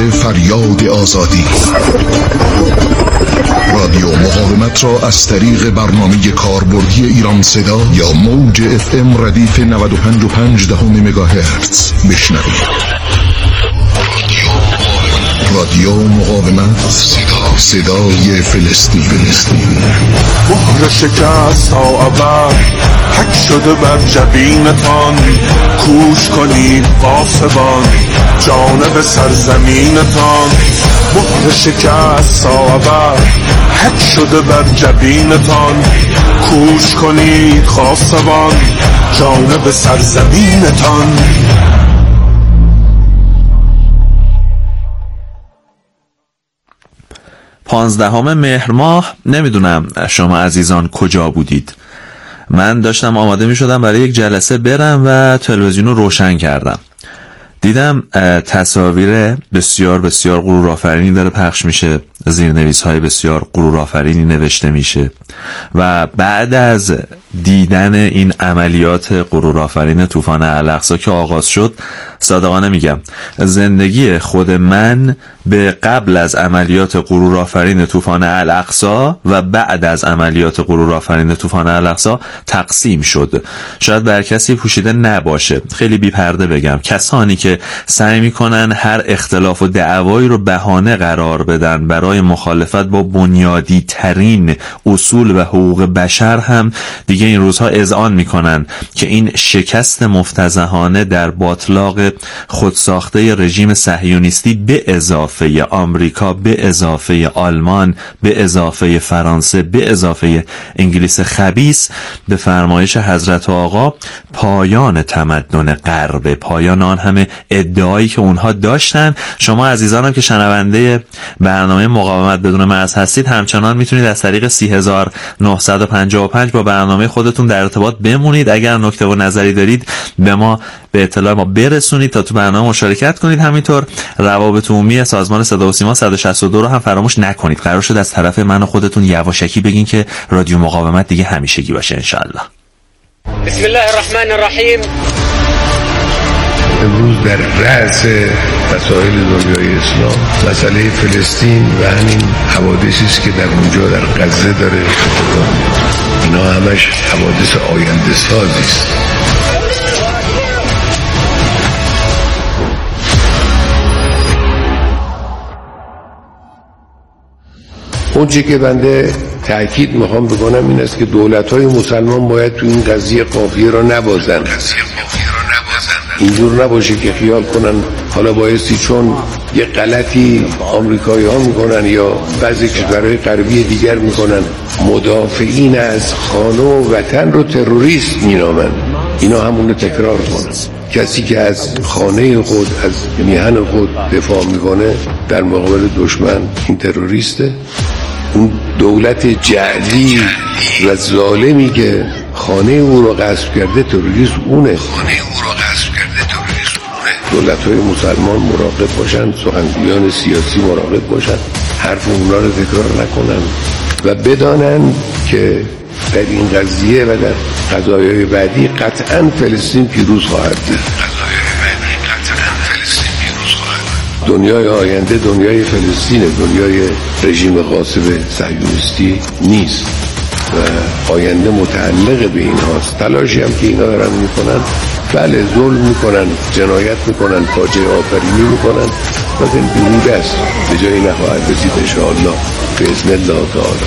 فریاد آزادی. رادیو مقاومت را از طریق برنامه کاربردی ایران صدا یا موج FM ردیف 95.5 مگاهرتز بشنوید. رادیو مقاومت، صدای فلسطین. مهر شکست ها ابر حک شده بر جبینتان، کوش کنید قاسبان جانب سرزمینتان. مهر شکست ها ابر حک شده بر جبینتان، کوش کنید قاسبان جانب سرزمینتان. 15 مهر ماه، نمیدونم شما عزیزان کجا بودید. من داشتم آماده می شدم برای یک جلسه برم و تلویزیون رو روشن کردم. دیدم تصاویر بسیار بسیار غرورآفرینی داره پخش میشه، زیرنویس های بسیار غرورآفرینی نوشته میشه و بعد از دیدن این عملیات غرورآفرین طوفان الاقصی که آغاز شد، صادقانه میگم زندگی خود من به قبل از عملیات غرورآفرین طوفان الاقصی و بعد از عملیات غرورآفرین طوفان الاقصی تقسیم شد. شاید بر کسی پوشیده نباشه، خیلی بی پرده بگم، کسانی که سعی میکنن هر اختلاف و دعوایی رو بهانه قرار بدن برای مخالفت با بنیادی ترین اصول و حقوق بشر هم دیگه این روزها اذعان میکنن که این شکست مفتضحانه در باطلاق خودساخته رژیم صهیونیستی به اضافه آمریکا، به اضافه آلمان، به اضافه فرانسه، به اضافه انگلیس خبیث به فرمایش حضرت آقا پایان تمدن غرب، پایان آن همه ادعایی که اونها داشتن. شما عزیزانم که شنونده برنامه مقاومت بدون مرز هستید، همچنان میتونید از طریق 3955 با برنامه خودتون در ارتباط بمونید. اگر نکته و نظری دارید به ما، به اطلاع ما برسونید تا تو برنامه مشارکت کنید. همینطور روابط عمومی سازمان صدا و سیما 162 رو هم فراموش نکنید. قرار شد از طرف من و خودتون یواشکی بگین که رادیو مقاومت دیگه همیشگی باشه انشالله. بسم الله الرحمن الرحیم. امروز در رأس مسائل دنیای اسلام مسئله فلسطین و همین حوادثی است که در اونجا در غزه داره اتفاق میفته. اینا همش حوادث آینده سازی است. اون چی که بنده تأکید میخوام بکنم این است که دولت‌های مسلمان باید تو این قضیه قافیه را نبازن. اینجور نباشه که خیال کنن حالا بایستی چون یه غلطی آمریکایی ها میکنن یا بعضی کشورهای غربی دیگر میکنن مدافعین از خانه و وطن رو تروریست مینامن. اینا همون تکرار کنن. کسی که از خانه خود، از میهن خود دفاع میکنه در مقابل دشمن، این تروریسته. اون دولت جعلی و ظالمی که خانه او رو غصب کرده تروریست اونه. دولت‌های مسلمان مراقب باشن، سخنگویان سیاسی مراقب باشن، حرف اونا رو تکرار نکنن و بدانن که در این قضیه و در قضایای بعدی قطعاً فلسطین پیروز خواهد بود. دنیای آینده دنیای فلسطینه، دنیای رژیم غاصب صهیونیستی نیست و آینده متعلق به این هاست. تلاشی هم که اینا دارن میکنن، بله ظلم میکنن، جنایت میکنن، فاجعه آفرینی میکنن، لیکن درود است، به جایی نخواهد رسید انشاءالله باذن الله تعالی.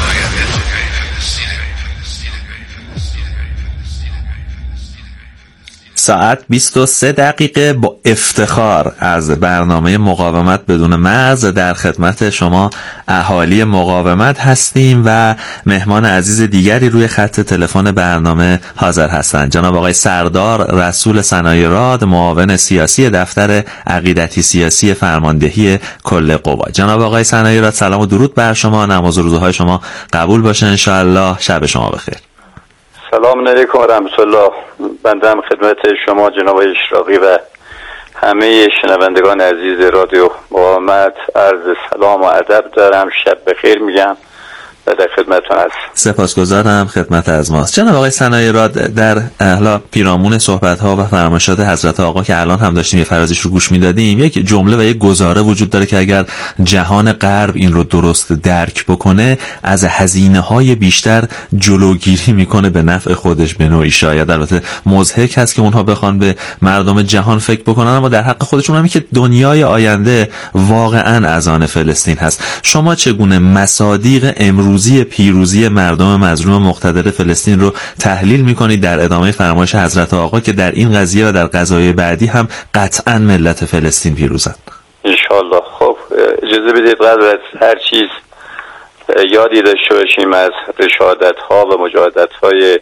ساعت 23 دقیقه با افتخار از برنامه مقاومت بدون مرز در خدمت شما اهالی مقاومت هستیم و مهمان عزیز دیگری روی خط تلفن برنامه حاضر هستند. جناب آقای سردار رسول صنایع راد، معاون سیاسی دفتر عقیدتی سیاسی فرماندهی کل قوا. جناب آقای صنایع راد، سلام و درود بر شما، نماز و روزهای شما قبول باشه انشاءالله. شب شما بخیر. سلام علیکم و رحمت الله. بنده هم خدمت شما جناب اشراقی و همه شنوندگان عزیز رادیو مقاومت عرض سلام و ادب دارم. شب بخیر میگم و در خدمتتون هست. سپاسگزارم، خدمت از ماست. جناب آقای صنایع راد، در حالا پیرامون صحبت‌ها و فرمایشات حضرت آقا که الان هم داشتیم یه فرازش رو گوش میدادیم، یک جمله و یک گزاره وجود داره که اگر جهان غرب این رو درست درک بکنه از هزینه‌های بیشتر جلوگیری میکنه به نفع خودش به نوعی. شاید البته مضحک هست که اونها بخوان به مردم جهان فکر بکنن، اما در حق خودشون همین که دنیای آینده واقعا از آن فلسطین هست. شما چگونه مصادیق امروزی پیروزی مردم مظلوم مقتدر فلسطین رو تحلیل میکنید در ادامه فرمایش حضرت آقا که در این قضیه و در قضایای بعدی هم قطعا ملت فلسطین پیروزند؟ انشالله. خب اجازه بدید قبل از هر چیز یادی داشته باشیم از رشادت ها و مجاهدت های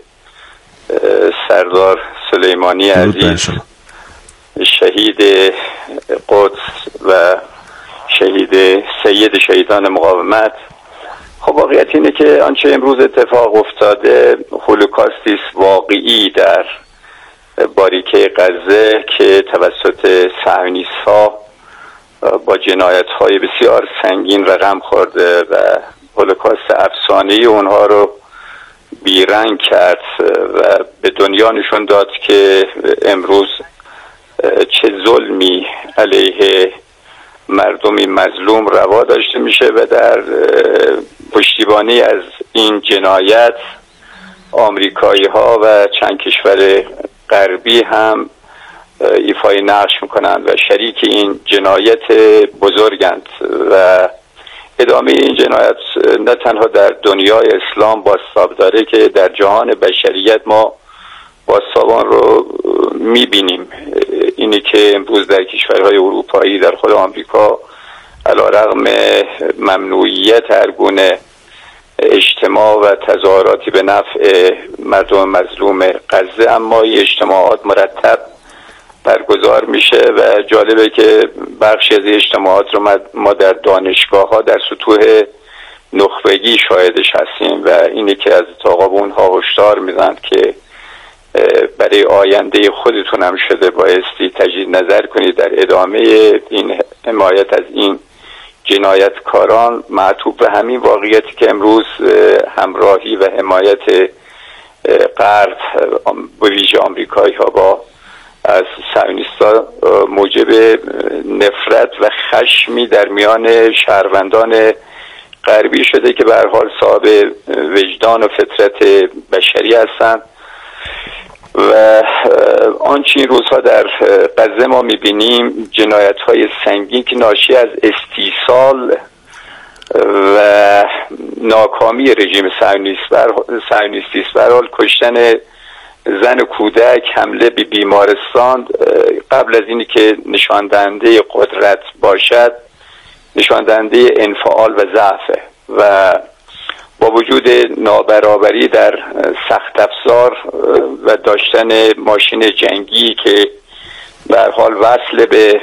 سردار سلیمانی عزیز، شهید قدس و شهید سید شهیدان مقاومت. خب واقعیت اینه که آنچه امروز اتفاق افتاده هولوکاستی است واقعی در باریکه غزه که توسط صهیونیست‌ها با جنایت‌های بسیار سنگین رقم خورده و هولوکاست افسانه‌ای اونها رو بیرنگ کرد و به دنیا نشون داد که امروز چه ظلمی علیه مردمی مظلوم روا داشته میشه و در پشتیبانی از این جنایت آمریکایی ها و چند کشور غربی هم ایفای نقش میکنند و شریک این جنایت بزرگند و ادامه این جنایت نه تنها در دنیای اسلام بازتاب داره که در جهان بشریت ما بازتابان رو میبینیم. اینی که امروز در کشورهای اروپایی، در خود آمریکا، علیرغم ممنوعیت هر گونه اجتماع و تظاهراتی به نفع مردم مظلوم غزه، اما این اجتماعات مرتب برگزار میشه و جالبه که بخشی از اجتماعات رو ما در دانشگاه ها در سطوح نخبگی شاهدش هستیم و اینی که از آقا اونها هشدار میدن که برای آینده خودتون هم شده بایستی تجدید نظر کنید در ادامه این حمایت از این جنایتکاران، معطوف به همین واقعیتی که امروز همراهی و حمایت غرب به ویژه آمریکایی ها با از صهیونیست‌ها موجب نفرت و خشمی در میان شهروندان غربی شده که به هر حال صاحب وجدان و فطرت بشری هستند و آنچه این روزها در غزه ما میبینیم جنایت‌های سنگین که ناشی از استیصال و ناکامی رژیم صهیونیستی است. به هر حال کشتن زن و کودک، حمله به بیمارستان قبل از اینی که نشان دهنده قدرت باشد نشان دهنده انفعال و ضعف و با وجود نابرابری در سخت افزار و داشتن ماشین جنگی که به هر حال وصل به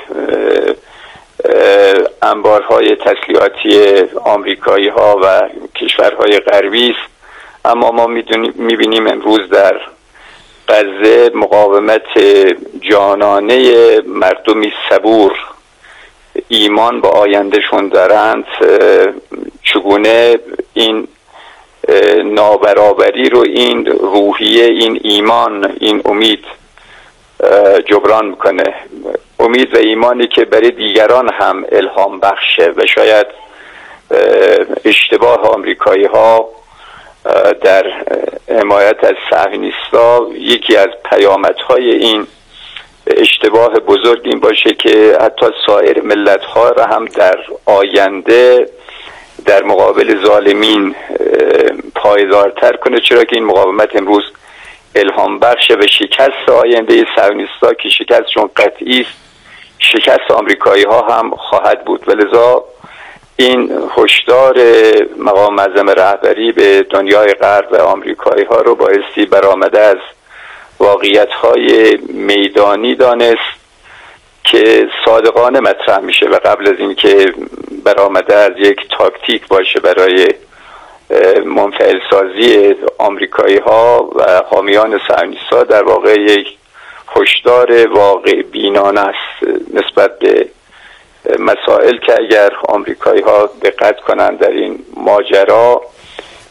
انبارهای تسلیحاتی آمریکایی ها و کشورهای غربی است، اما ما میبینیم امروز در غزه مقاومت جانانه مردمی صبور ایمان با آیندهشون دارند چگونه این نابرابری رو این روحیه، این ایمان، این امید جبران میکنه. امید و ایمانی که برای دیگران هم الهام بخشه و شاید اشتباه آمریکایی ها در حمایت از صهیونیست‌ها یکی از پیامدهای این اشتباه بزرگ این باشه که حتی سایر ملت‌ها را هم در آینده در مقابل ظالمین پایدارتر کنه، چرا که این مقاومت امروز الهام بخشه و شکست آینده صهیونیست‌ها که شکستشون قطعی است شکست آمریکایی ها هم خواهد بود. ولذا این هشدار مقام معظم رهبری به دنیای غرب و آمریکایی ها رو بایستی برآمده از واقعیت های میدانی دانست که صادقانه مطرح میشه و قبل از این که برآمده از یک تاکتیک باشه برای منفعل سازی آمریکایی ها و حامیان صهیونیست‌ها، در واقع یک هشدار واقع بینانه است نسبت به مسائل که اگر آمریکایی ها دقت کنند در این ماجرا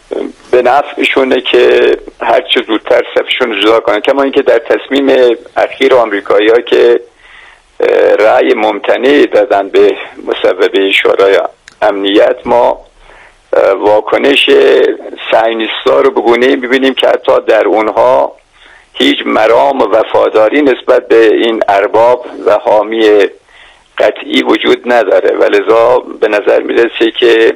به نفعشونه که هر چه زودتر صفشون جدا کنن. کما اینکه در تصمیم اخیر آمریکایی‌ها که رأی ممتنع دادن به مصوبه شورای امنیت، ما واکنش صهیونیست‌ها رو به گونه‌ای می‌بینیم که حتی در اونها هیچ مرام و وفاداری نسبت به این ارباب و حامی قطعی وجود نداره و لذا به نظر میرسه که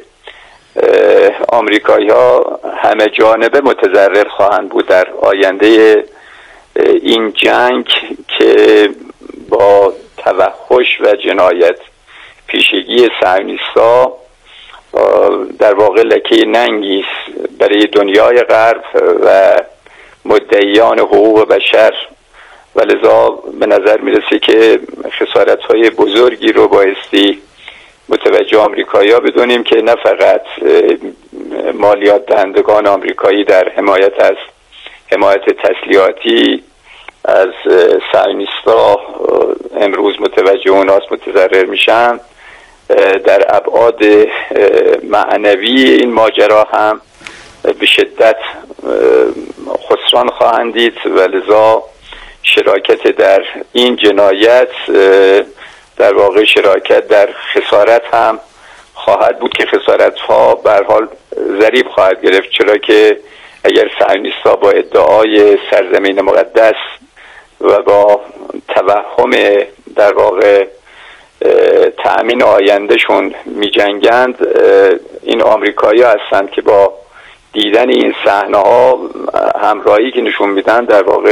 آمریکایی‌ها همه جانبه متضرر خواهند بود در آینده این جنگ که با توحش و جنایت پیشگی صهیونیست‌ها در واقع لکه ننگی برای دنیای غرب و مدعیان حقوق بشر و لذا به نظر میرسه که خسارت‌های بزرگی رو بایستی متوجه آمریکایی‌ها بدونیم که نه فقط مالیات دهندگان آمریکایی در حمایت تسلیحاتی از صهیونیست‌ها امروز متوجه اوناست متضرر میشن، در ابعاد معنوی این ماجرا هم به شدت خسران خواهند دید و لذا شراکت در این جنایت در واقع شراکت در خسارت هم خواهد بود که خسارت ها به هر حال ضریب خواهد گرفت، چرا که اگر صهیونیست‌ها با ادعای سرزمین مقدس و با توهم در واقع تأمین آیندهشون می جنگند، این آمریکایی هستند که با دیدن این صحنه ها همراهی که نشون میدن در واقع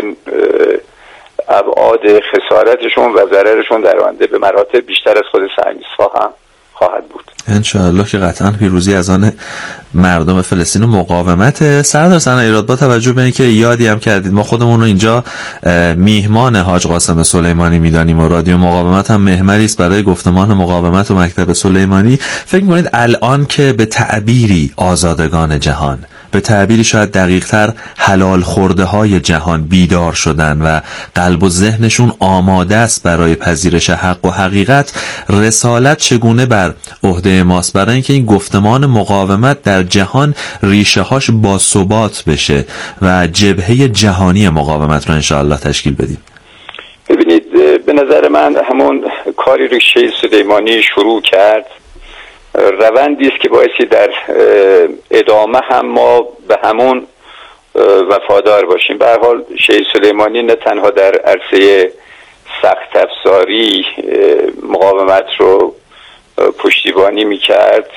ابعاد خسارتشون و ضررشون در آینده به مراتب بیشتر از خود صهیونیست‌ها هم خواهد بود. انشاءالله که قطعا پیروزی از آن مردم فلسطین و مقاومت. سردار ثنا ایراد، با توجه به اینکه یادی هم کردید ما خودمون رو اینجا میهمان حاج قاسم سلیمانی میدانیم و رادیو مقاومت هم محوری است برای گفتمان مقاومت و مکتب سلیمانی، فکر می‌کنید الان که به تعبیری آزادگان جهان، به تعبیری شاید دقیق‌تر حلال خورده های جهان بیدار شدن و قلب و ذهنشون آماده است برای پذیرش حق و حقیقت، رسالت چگونه بر عهده ماست برای اینکه این گفتمان مقاومت در جهان ریشه هاش باثبات بشه و جبهه جهانی مقاومت رو انشاءالله تشکیل بدیم؟ ببینید، به نظر من همون کاری رو شیخ سلیمانی شروع کرد روندی است که بایستی در ادامه هم ما به همون وفادار باشیم. به هر حال شیخ سلیمانی نه تنها در عرصه سخت افزاری مقاومت رو پشتیبانی میکرد،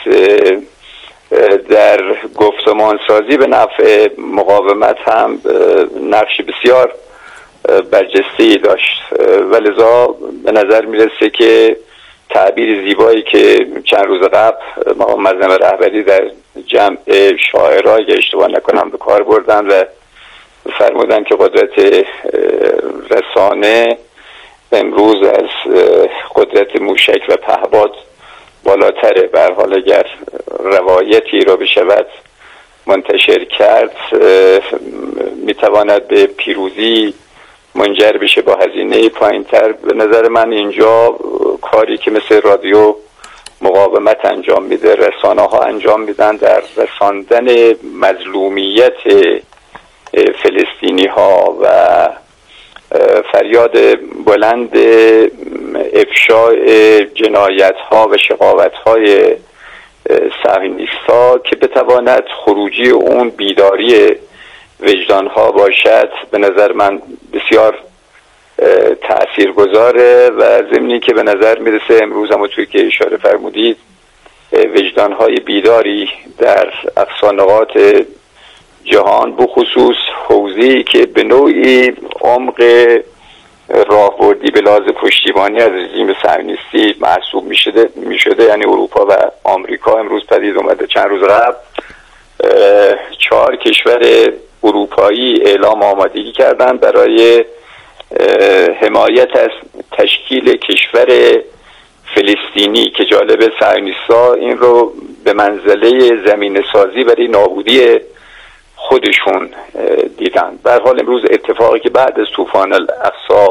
در گفتمان سازی به نفع مقاومت هم نقش بسیار برجسته‌ای داشت و لذا به نظر میرسه که تعبیر زیبایی که چند روز قبل مقام معظم رهبری در جمع شاعرها که اشتباه نکنم به کار بردن و فرمودن که قدرت رسانه امروز از قدرت موشک و پهپاد بالاتره. به هر حال اگر روایتی را بشود منتشر کرد میتواند به پیروزی منجر بشه با هزینه پایین‌تر. به نظر من اینجا کاری که مثل رادیو مقاومت انجام میده، رسانه ها انجام میدن در رساندن مظلومیت فلسطینی ها و فریاد بلند افشاء جنایت ها و شقاوت های صهیونیست ها که بتواند خروجی اون بیداری وجدان ها باشد، به نظر من بسیار تأثیر گذاره و ضمنی که به نظر میرسه امروز هم توی که اشاره فرمودید وجدان های بیداری در اقصا نقاط جهان بخصوص حوزه‌ای که به نوعی عمق راهبردی به لحاظ پشتیبانی از رژیم صهیونیستی محسوب میشده، یعنی اروپا و آمریکا امروز پدید اومده. چند روز قبل 4 کشور اروپایی اعلام آمادگی کردن برای حمایت از تشکیل کشور فلسطینی که جالب صهیونیست‌ها این رو به منزله زمینه سازی برای نابودی خودشون دیدن. به هر حال امروز اتفاقی که بعد از طوفان الاقصی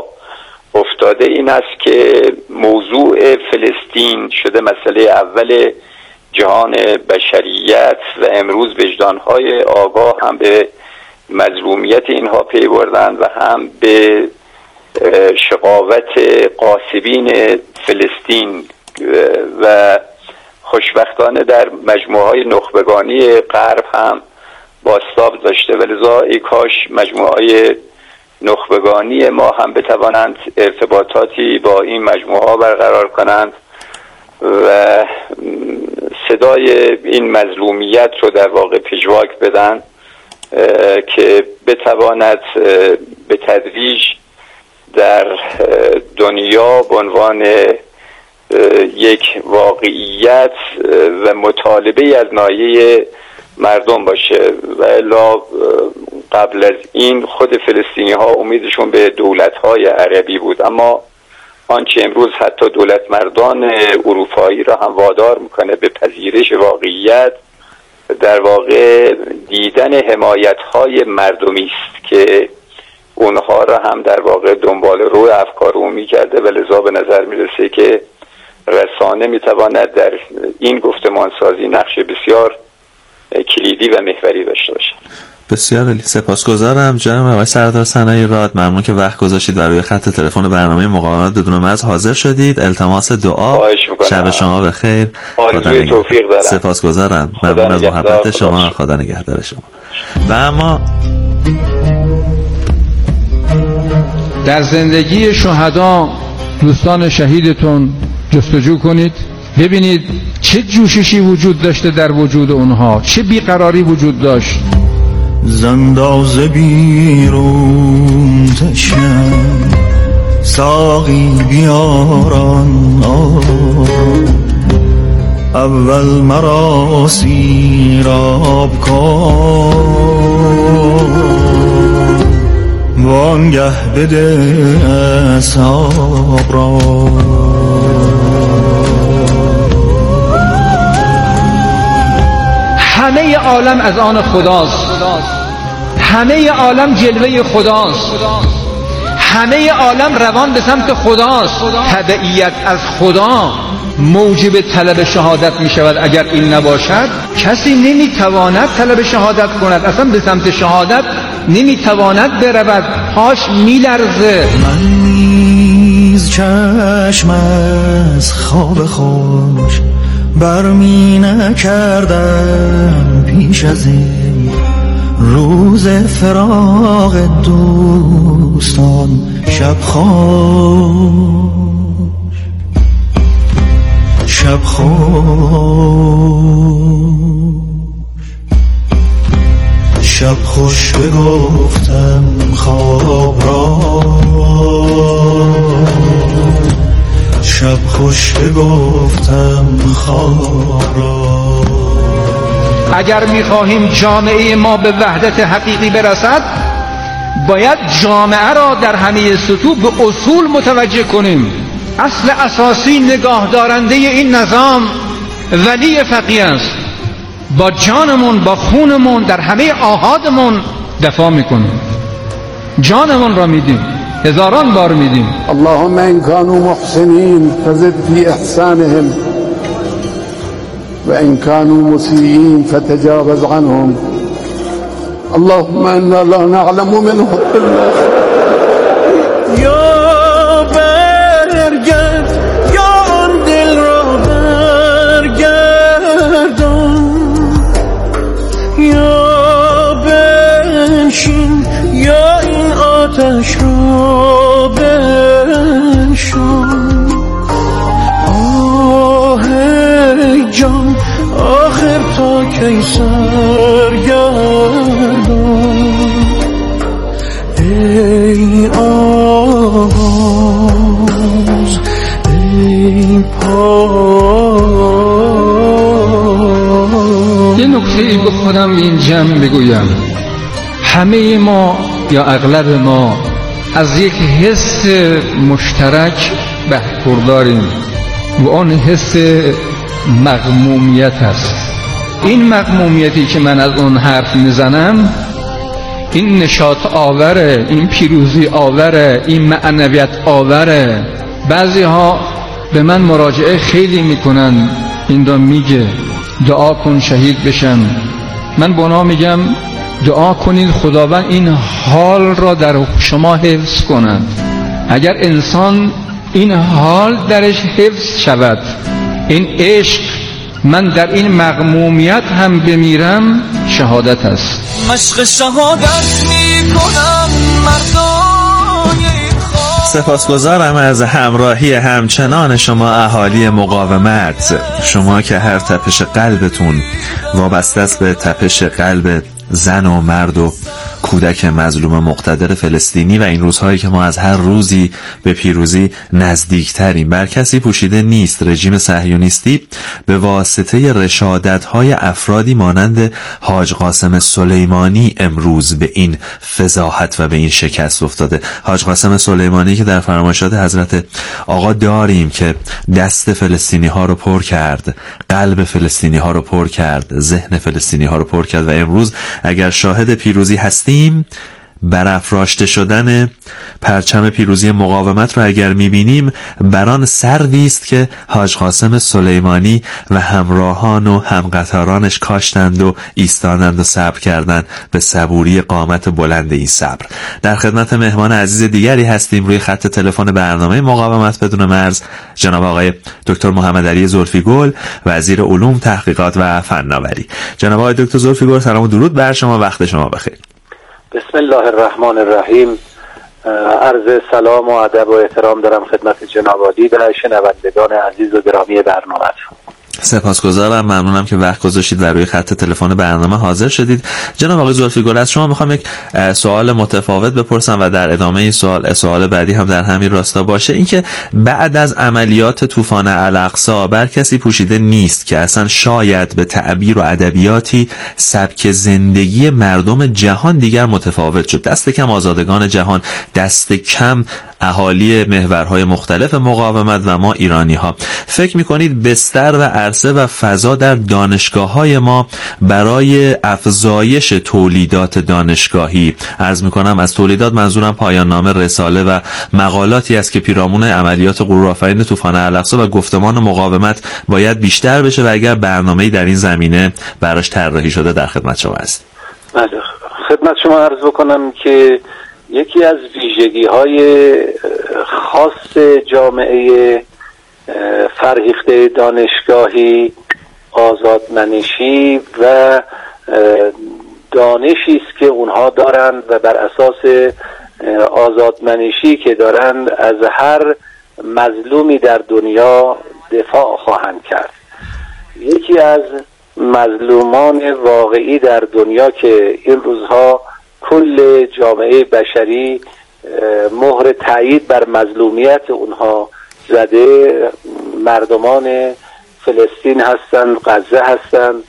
افتاده این است که موضوع فلسطین شده مسئله اول جهان بشریت و امروز وجدانهای آگاه هم به مظلومیت اینها پی بردند و هم به شقاوت غاصبین فلسطین و خوشبختانه در مجموعه‌های نخبگانی غرب هم بازتاب داشته و لذا ای کاش مجموعه‌های نخبگانی ما هم بتوانند ارتباطاتی با این مجموعه برقرار کنند و صدای این مظلومیت رو در واقع پژواک بدن که بتواند به تدریج در دنیا به عنوان یک واقعیت و مطالبه از ناحیه مردم باشه و الا قبل از این خود فلسطینی ها امیدشون به دولت های عربی بود، اما آنچه امروز حتی دولت مردان اروپایی را هم وادار میکنه به پذیرش واقعیت در واقع دیدن حمایت های مردمی است که اونها را هم در واقع دنبال روی افکار عمومی کرده و لذا به نظر میرسه که رسانه میتواند در این گفتمان سازی نقش بسیار کلیدی و محوری داشته باشه. بسیار عالی، سپاسگزارم جناب آقای سردار صنایع راد، ممنون که وقت گذاشتید و روی خط تلفن برنامه مقاومت بدون مرز حاضر شدید. التماس دعا، شب شما بخیر. خدا توفیق دارم. سپاسگزارم، ممنون از محبت شما، خدا نگهدار شما. و اما در زندگی شهدا دوستان شهیدتون جستجو کنید، ببینید چه جوششی وجود داشته در وجود اونها، چه بیقراری وجود داشت. زنداز بیرون تشنم ساقی بیاران اول مرا سیراب کن وانگه بده اصحاب را. همه عالم از آن خداست، همه عالم جلوه خداست، همه عالم روان به سمت خداست. تبعیت از خدا موجب طلب شهادت می شود. اگر این نباشد کسی نمی تواند طلب شهادت کند، اصلا به سمت شهادت نمی تواند برود، پاش می لرزه. من نیز چشم از خواب خوش برمی نکردم پیش از این روز فراق دوستان شب خوش شب خوش بگفتم خواب را شب خوش بگفتم خواب را. اگر می‌خواهیم جامعه ما به وحدت حقیقی برسد باید جامعه را در همه سطوح به اصول متوجه کنیم. اصل اساسی نگاه دارنده این نظام ولی فقیه است. با جانمون با خونمون در همه آحادمون دفاع میکنیم، جانمون را میدیم، هزاران بار میدیم. اللهم ان كانوا محسنين فزد في احسانهم وان كانوا مسيئين فتجاوز عنهم. اللهم انا لا نعلم منه الا یا برگرد یا آن دل را برگردان، یا بنشین یا این آتش را بنشان. آه جان آخر تا کی سرگردان، ای آواز ای پاس. یه نکته ای به خودم این جمع بگویم، همه ما یا اغلب ما از یک حس مشترک برخورداریم و آن حس مغمومیت است. این مغمومیتی که من از اون حرف میزنم این نشاط آوره، این پیروزی آوره، این معنویت آوره. بعضی ها به من مراجعه خیلی میکنن، این دا میگه دعا کن شهید بشم. من به اونا میگم دعا کنید خداوند این حال را در شما حفظ کند. اگر انسان این حال درش حفظ شود، این عشق، من در این مغمومیت هم بمیرم، شهادت است. مشق شهادت میکنم مردای سپاسگزارم از همراهی همچنان شما اهالی مقاومت، شما که هر تپش قلبتون وابسته است به تپش قلب زن و مرد و کودک مظلوم مقتدر فلسطینی و این روزهایی که ما از هر روزی به پیروزی نزدیکتریم. بر کسی پوشیده نیست رژیم صهیونیستی به واسطه رشادت‌های افرادی مانند حاج قاسم سلیمانی امروز به این فضاحت و به این شکست افتاده. حاج قاسم سلیمانی که در فرمایشات حضرت آقا داریم که دست فلسطینی ها رو پر کرد، قلب فلسطینی ها رو پر کرد، ذهن فلسطینی ها رو پر کرد و امروز اگر شاهد پیروزی هستیم، برافراشته شدن پرچم پیروزی مقاومت رو اگر میبینیم، بران سروی است که حاج قاسم سلیمانی و همراهان و همقطارانش کاشتند و ایستانند و صبر کردند به صبوری قامت بلند این صبر. در خدمت مهمان عزیز دیگری هستیم روی خط تلفن برنامه مقاومت بدون مرز، جناب آقای دکتر محمد علی زلفیگل، وزیر علوم، تحقیقات و فناوری. جناب آقای دکتر زلفیگل، سلام و درود بر شما، وقت شما بخیر. بسم الله الرحمن الرحیم. عرض سلام و ادب و احترام دارم خدمت جناب عالی و شنوندگان عزیز و گرامی برنامه. سپاسگزارم، ممنونم که وقت گذاشتید و روی خط تلفن برنامه حاضر شدید. جناب آقای زلفیگل، از شما میخوام یک سوال متفاوت بپرسم و در ادامه این سوال بعدی هم در همین راستا باشه. اینکه بعد از عملیات طوفان الاقصی بر کسی پوشیده نیست که اصلا شاید به تعبیر و ادبیاتی سبک زندگی مردم جهان دیگر متفاوت شد. دست کم آزادگان جهان، دست کم اهالی محورهای مختلف مقاومت و ما ایرانی ها. فکر میکنید بستر و عرصه و فضا در دانشگاه ما برای افزایش تولیدات دانشگاهی، عرض میکنم از تولیدات منظورم پایان نامه، رساله و مقالاتی است که پیرامون عملیات غرورآفرین طوفان الاقصی و گفتمان مقاومت باید بیشتر بشه و اگر برنامه‌ای در این زمینه براش طراحی شده در خدمت شما است. بله، خدمت شما عرض بکنم که یکی از ویژگی‌های خاص جامعه فرهیخته دانشگاهی آزادمنشی و دانشی است که اونها دارند و بر اساس آزادمنشی که دارند از هر مظلومی در دنیا دفاع خواهند کرد. یکی از مظلومان واقعی در دنیا که این روزها کل جامعه بشری مهر تایید بر مظلومیت اونها زده، مردمان فلسطین هستند، غزه هستند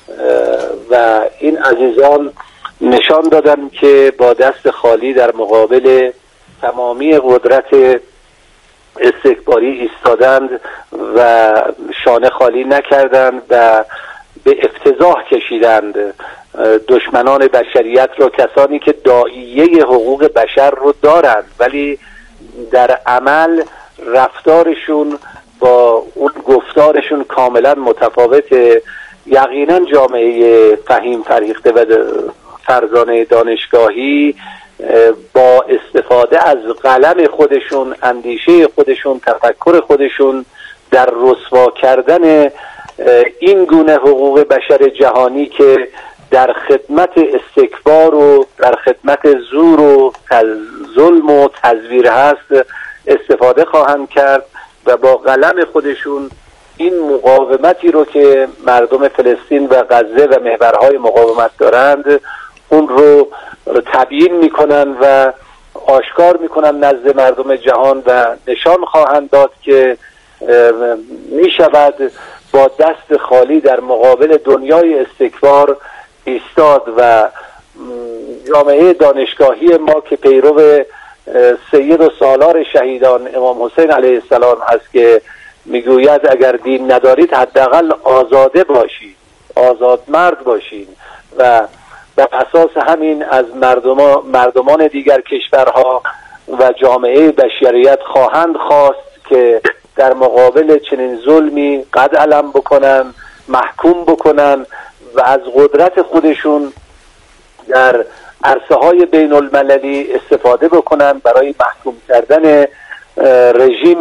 و این عزیزان نشان دادن که با دست خالی در مقابل تمامی قدرت استکباری ایستادند و شانه خالی نکردند و به افتضاح کشیدند دشمنان بشریت رو، کسانی که داعیه حقوق بشر رو دارند ولی در عمل رفتارشون با اون گفتارشون کاملا متفاوته. یقینا جامعه فهیم فرهیخته و فرزانه دانشگاهی با استفاده از قلم خودشون، اندیشه خودشون، تفکر خودشون در رسوا کردن این گونه حقوق بشر جهانی که در خدمت استکبار و در خدمت زور و ظلم و تزویر هست استفاده خواهند کرد و با قلم خودشون این مقاومتی رو که مردم فلسطین و غزه و محورهای مقاومت دارند اون رو تبیین میکنن و آشکار میکنن نزد مردم جهان و نشان خواهند داد که میشود با دست خالی در مقابل دنیای استکبار ایستاد و جامعه دانشگاهی ما که پیرو سید و سالار شهیدان امام حسین علیه السلام هست که میگوید اگر دین ندارید حداقل آزاده باشید، آزاد مرد باشید و بر اساس همین از مردمان دیگر کشورها و جامعه بشریت خواهند خواست که در مقابل چنین ظلمی قد علم بکنن محکوم بکنن و از قدرت خودشون در عرصه های بین المللی استفاده بکنن برای محکوم کردن رژیم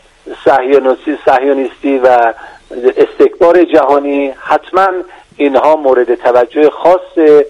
صهیونیستی و استکبار جهانی. حتما اینها مورد توجه خاص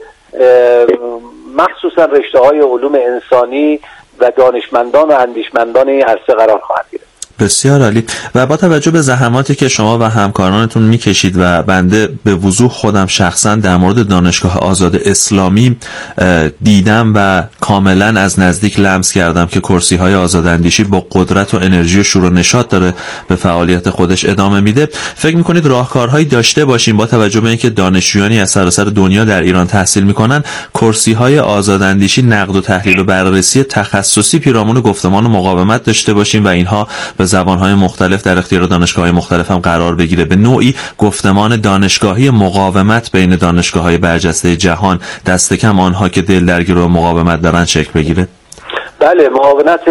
مخصوصا رشته های علوم انسانی و دانشمندان و اندیشمندان این عرصه قرار خواهد گرفت. بسیار عالی. و با توجه به زحماتی که شما و همکارانتون میکشید و بنده به وضوح خودم شخصا در مورد دانشگاه آزاد اسلامی دیدم و کاملا از نزدیک لمس کردم که کرسی‌های آزاداندیشی با قدرت و انرژی و شور و نشاط داره به فعالیت خودش ادامه میده، فکر میکنید راهکارهایی داشته باشیم با توجه به اینکه دانشجویانی از سراسر دنیا در ایران تحصیل میکنن کرسی‌های آزاداندیشی نقد و تحلیل و بررسی تخصصی پیرامون گفتمان و مقاومت داشته باشیم و اینها به زبان‌های مختلف در اختیار دانشگاه‌های مختلف هم قرار بگیره، به نوعی گفتمان دانشگاهی مقاومت بین دانشگاه‌های برجسته جهان، دست کم آنها که دل در گرو مقاومت دارن، شکل بگیره؟ بله، معاونت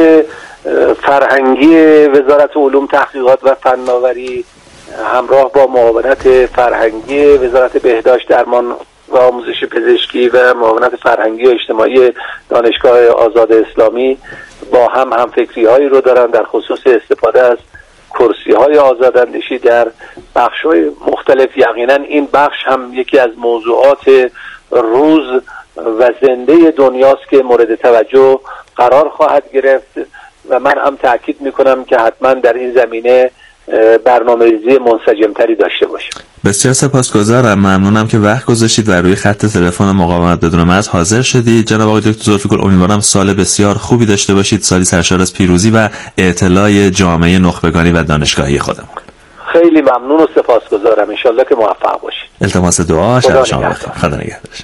فرهنگی وزارت علوم تحقیقات و فناوری همراه با معاونت فرهنگی وزارت بهداشت درمان و آموزش پزشکی و معاونت فرهنگی و اجتماعی دانشگاه آزاد اسلامی با هم فکری‌هایی رو دارن در خصوص استفاده از کرسی‌های آزاداندیشی در بخش‌های مختلف. یقینا این بخش هم یکی از موضوعات روز و زنده دنیاست که مورد توجه قرار خواهد گرفت و من هم تأکید می‌کنم که حتما در این زمینه برنامه‌ریزی منسجم‌تری داشته باشیم. بسیار سپاسگزارم، ممنونم که وقت گذاشتید و روی خط تلفن مقاومت بدون مرز حاضر شدید. جناب آقای دکتر ذوالفقار، امیدوارم سال بسیار خوبی داشته باشید، سالی سرشار از پیروزی و اطلاع جامعه نخبگانی و دانشگاهی خودمون. خیلی ممنون و سپاسگزارم، انشالله که موفق باشید. التماس دعا. شب شما بخیر. خدا نگهدارش.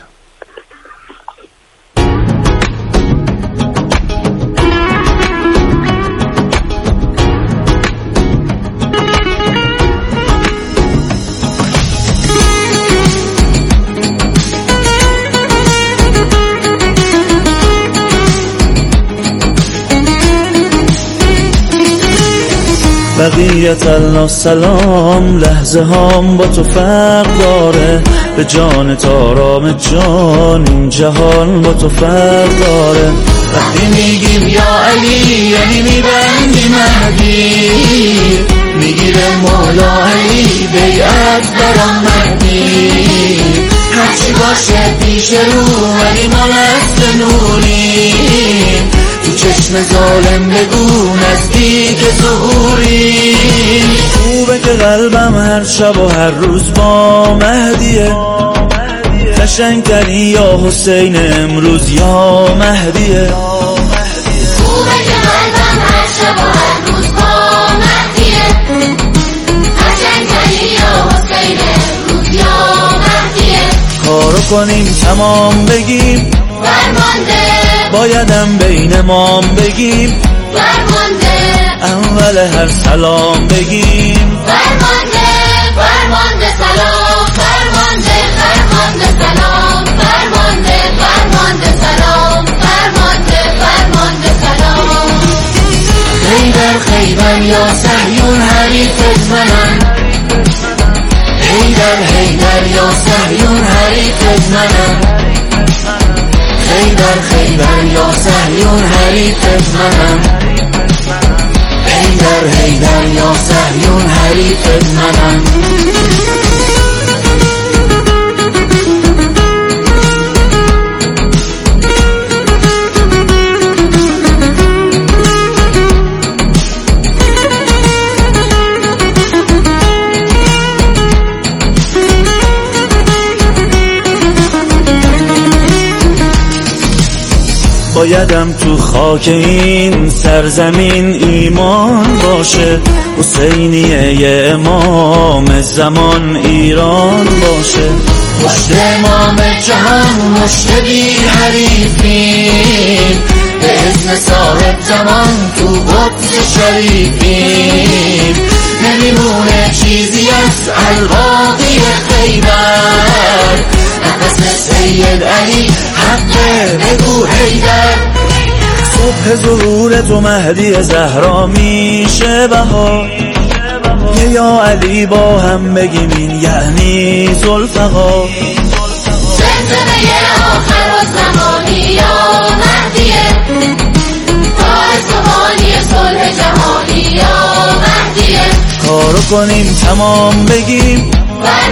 بقیت الله سلام، لحظه هام با تو فرق داره، به جان تارام جان این جهان با تو فرق داره. وقتی میگیم یا علی یعنی میبندی مهدی، میگیره مولا علی بیعت برام مهدی، هرچی باشه پیش رو ولی ما نست نوری، تو چشم ظالم بگو نزدیک ظهوری. خوبه که قلبم هر شب و هر روز با مهدیه، قشنگترین یا حسین امروز یا مهدیه. خوبه که قلبم هر شب و هر روز با مهدیه، قشنگترین یا حسین امروز یا مهدیه. کارو کنیم تمام بگیم فرمانده، بایدم بین مام بگیم فرمانده، اول هر سلام بگیم فرمانده، فرمانده سلام، فرمانده، فرمانده سلام، فرمانده، فرمانده سلام، فرمانده، فرمانده سلام. خیبر خیبر یا صهیون حریفت منم، خیبر یا صهیون حریفت منم، خیبر یا صهیون حریفت منم، خیبر یا صهیون حریفت منم. بایدم تو خاک این سرزمین ایمان باشه، حسینیه امام زمان ایران باشه. مشت امام جهان مشت بی حریفیم، به اذن صاحب زمان تو قدس شریفیم. نمیمونه چیزی از الباقی خیبر، نفس سید علی حقه بگو حیدر. صبح ظهور تو مهدی زهرا میشه بهار، یا علی با هم بگیم این یعنی ذوالفقار. زلزله آخر و زمانی یا مهدیه، پاسبانی صلح جهانی یا مهدیه. کارو کنیم تمام بگیم